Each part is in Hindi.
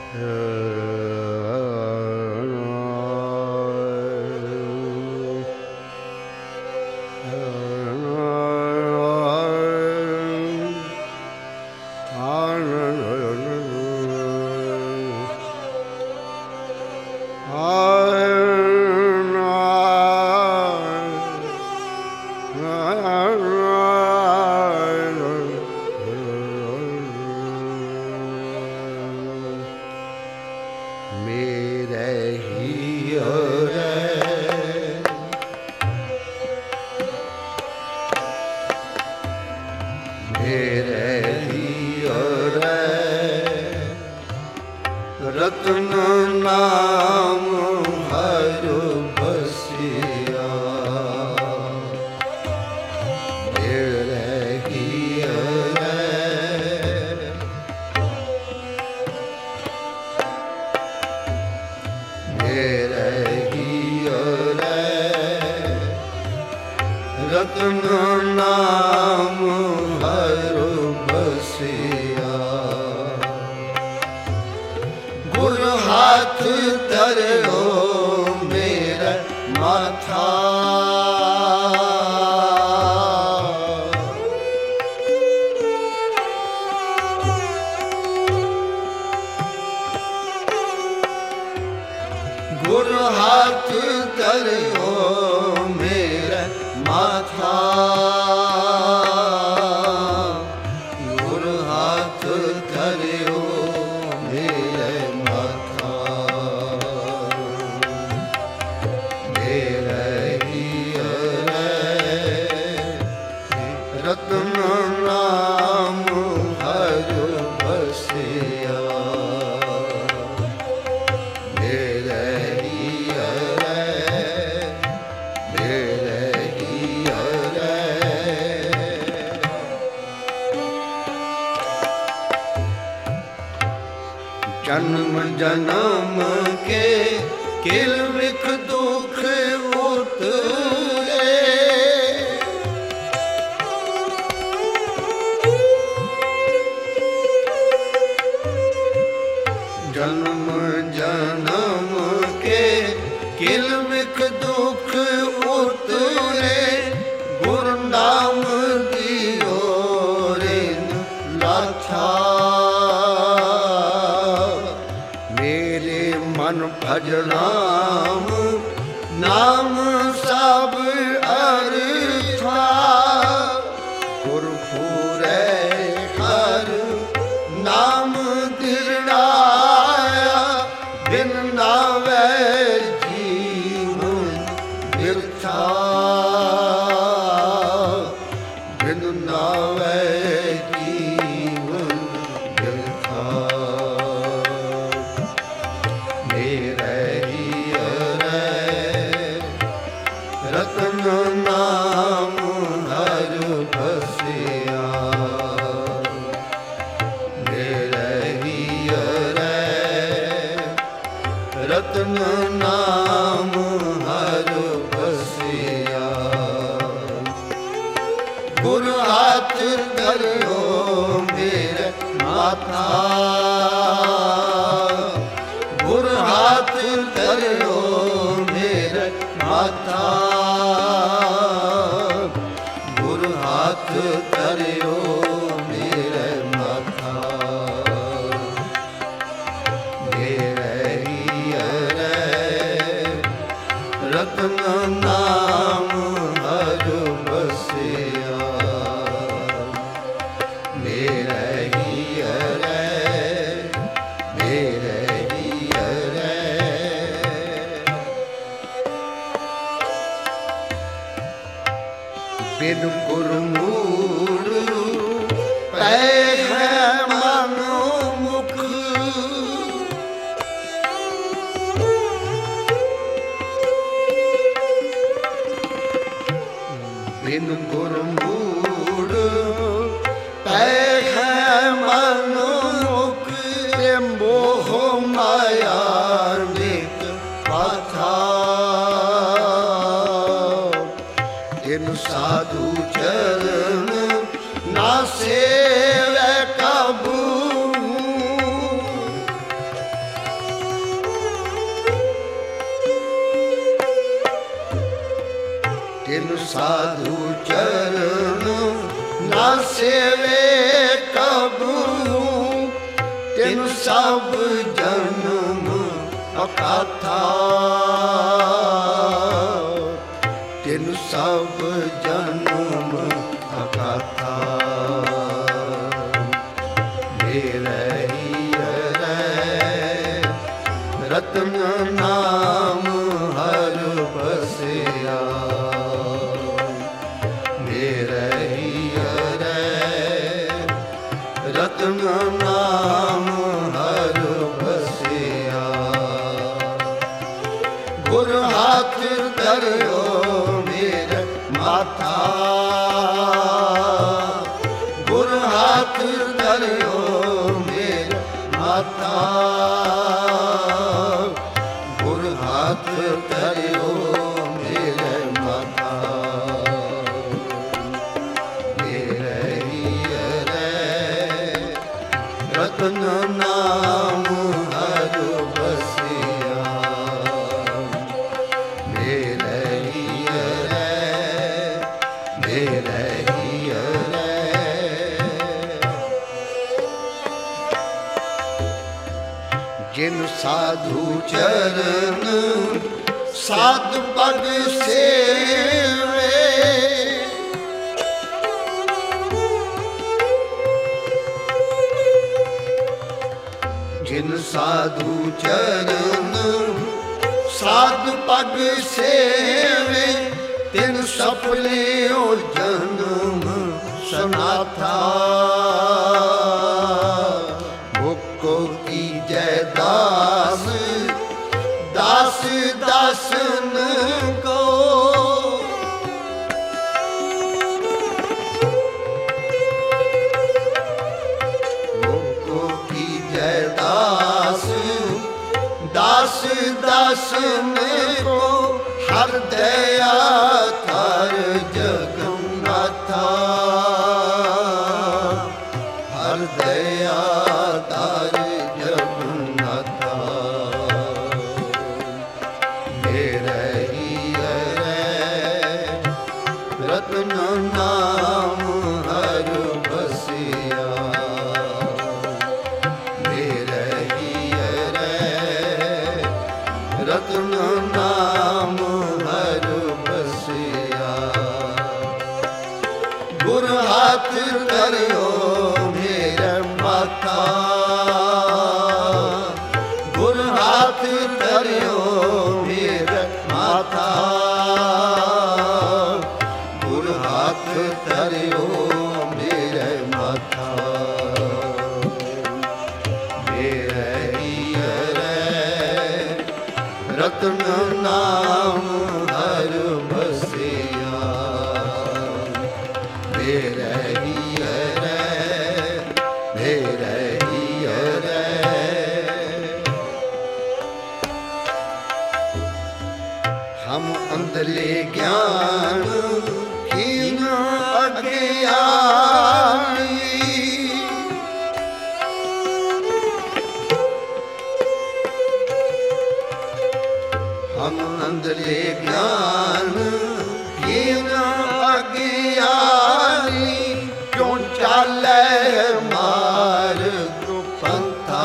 ਰਤਨ ਨਾਮ ਹਰ ਬਸਿਆ ਮੇਰੇ ਹੀਰੇ ਮੇਰੇ ਹੀਰੇ ਰਤਨ ਨਾਮ ਹਰ ਬਸਿਆ ਗੁਰ ਹੱਥ ਧਰਿਓ ਮੇਰਾ ਮਾਥਾ ਗੁਰ ਹੱਥ ਧਰਿਓ ਮੇਰਾ ਮਾਥਾ ਗੁਰ ਹੱਥ ਧਰਿਓ ਮੇਰੇ ਮਾਥਾ ਮੇਰੇ ਹੀਰੇ ਰਤਨ ਨਾਮ ਹਰ ਬਸਿਆ ਮੇਰੇ ਹੀਰੇ ਮੇਰੇ ਹੀਰੇ ਜਨਮ ਜਨਮ ਕੇ ਕਿਲ ਵਿਖ ਦੁਖ ਉਤਰੇ ਜਨਮ ਜਨਮ ਕੇ ਕਿਲ ਵਿਖ ਦੁਖ ਉਤਰੇ ਗੁਰ ਨਾਮ ਦਿਓ ਰਿਨ ਲਾਥਾ ਮੇਰੇ ਮਨ ਭਜਨਾਮ ਨਾਮ ਸਭ ਅਰਥਾ ਗੁਰ ਪੂਰੇ ਹਰ ਨਾਮ ਦਿਰੜਾਇਆ ਬਿਨ ਨਾਵੇ ਜੀਵਨ ਬਿਰਥਾ ਬਿਨ ਨਾਵੇ ਜੀਵਨ ਬਿਰਥਾ ਮੇਰੇ ਹੀਰੇ ਰਤਨ ਨਾਮ ਹਰ ਬਸਿਆ ਮੇਰੇ ਹੀਰੇ ਰਤਨ ਨਾਮ ਹਰ ਬਸਿਆ ਗੁਰ ਹੱਥ ਧਰਿਓ ਮੇਰੇ ਮਾਥਾ ਗੁਰ ਹੱਥ ਧਰਿਓ ਮੇਰੇ ਮਾਥਾ ਗੁਰ ਹੱਥ ਧਰਿਓ ਮੇਰੇ ਮਾਥਾ ਮੇਰੇ ਹੀਰੇ ਰਤਨ ਨਾਮ ਹਰ ਬਸਿਆ ਮੇਰੇ ਹੀਰੇ ਮੇਰੇ ਹੀਰੇ ਬਿਨ ਗੁਰਮੂੜ ਪੈ ਹੈ ਮਨ ਮੁਖ ਬਿਨ ਗੁਰਮੂੜ ਪੈ ਹੈ ਮਨ ਮੁਖ ਤੇ ਮੋਹ ਮਾਇਆ ਨਿਤ ਪਾਥਾ ਇਨ ਸਾਧੂ ਚਰਨ ਨਾ ਸੇਵੈ ਕਾਬੂ साधु चरण ना सेवे कबू तेनु सब जन्म अकाथा तेनु सब जन्म अकाथा मेरे रत्न नाम हर बसिया मेरे रत्न नाम हर बसिया गुर हाथ धरियो मेरे माथा गुर हाथ धरियो मेरे माथा हाथ धरियो मेरे माथा मेरे रत्न नाम हर बसिया मेरे जिन साधु चरण साध पग सेवे जिन साधु चरण साध पग सेवे तिन सफले जन्म सनाथा मुको की जय दास दास दासन को मुको की जय दास दास दासन को हर दया थार जगन्नाथा हर दया तार जगन्नाथा मेरे रत्न नाम हर बसिया मेरे रत्न नाम हर बसिया गुर हाथ धरियो मेरे माथा गुर हाथ धरियो मेरे माथा गुर हाथ धरियो मेरे माथा मेरे रत्न नाम हर बसिया मेरे हम अंधले ज्ञान हीन अज्ञानी हम अंधले ज्ञान हीन अज्ञानी क्यों चाले मार्ग पंथा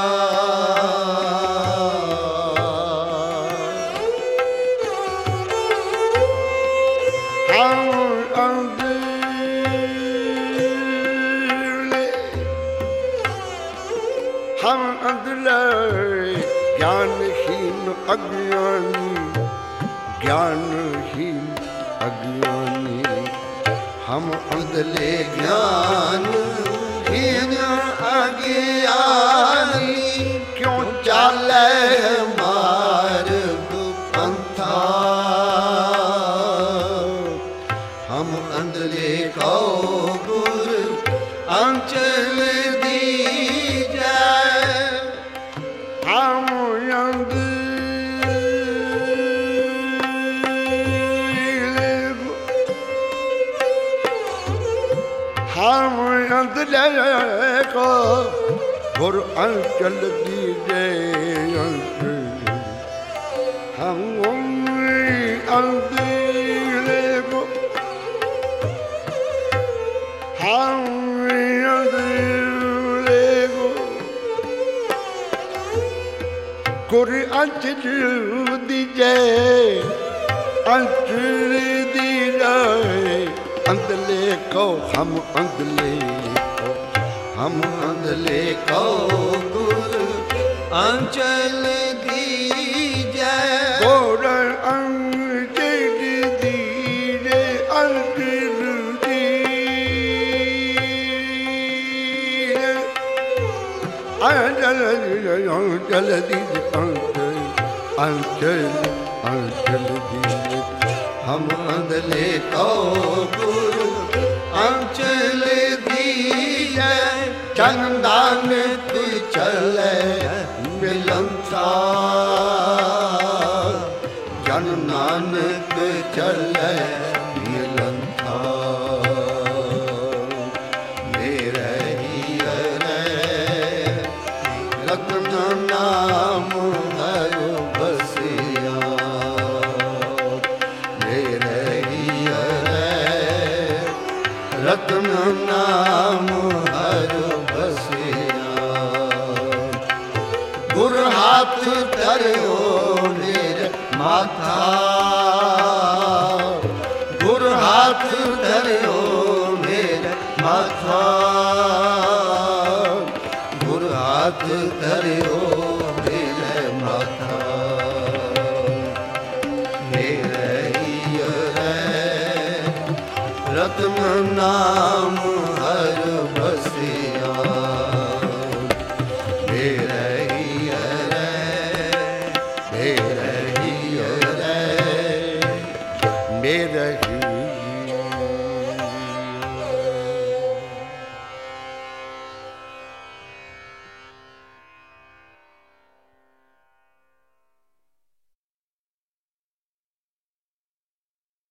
हम अंधले ज्ञानहीन अज्ञानी ज्ञानहीन अज्ञानी हम अंधले ज्ञानहीन अज्ञानी क्यों चाले मार्ग पंथा हम अंधले को गुर अंचल हम अंधले को गुर अंचल दीजे हम अंधले को गुर अंचल दी जय अंचल दी राय अंदले को हम अंदले को हम अंदले को गुर अंचल दी जय गुर अंचल दी जय अंचल दी अंचल दी अंचल दी हम अंदले को गुरु अंचल दी जय चंदन तू चले मिलनसार जन नानक चले मिलनसार मेरे ही रत्न नाम हरो बसिया मेरे ही रत्न नाम हरो बसिया गुर हाथ धरो मेरे माथा गुर हाथ धरो मेरे माथा गुर हाथ धरो मेरे माथा मेरे ही रत्न नाम हर बस